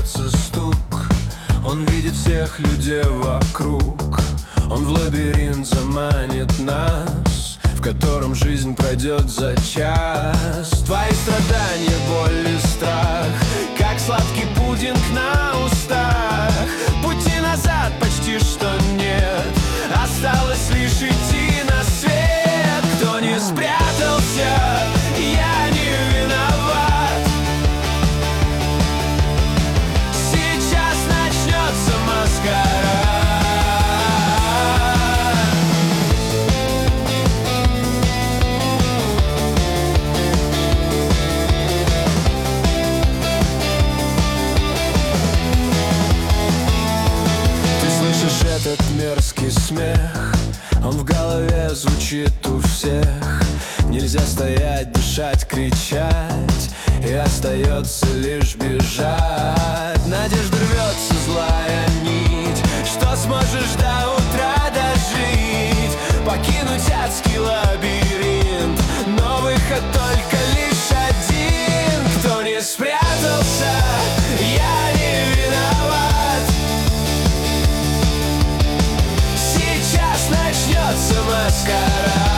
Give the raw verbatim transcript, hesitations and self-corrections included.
сердца стук. Он видит всех людей вокруг. Он в лабиринт заманит нас, в котором жизнь пройдет за час. Твои страдания, боль и страх, как сладкий пудинг на устах. Пути назад почти что нет, осталось лишь идти на свет. Кто не спрятался, я не виноват. Сейчас начнется маскарад. Этот мерзкий смех, он в голове звучит у всех. Нельзя стоять, дышать, кричать, и остается лишь бежать. Надежда рвется, злая нить, что сможешь до утра дожить, покинуть адский лабиринт, но выход только лишь один. Кто не спрятался, я не виноват. Начнется маскарад.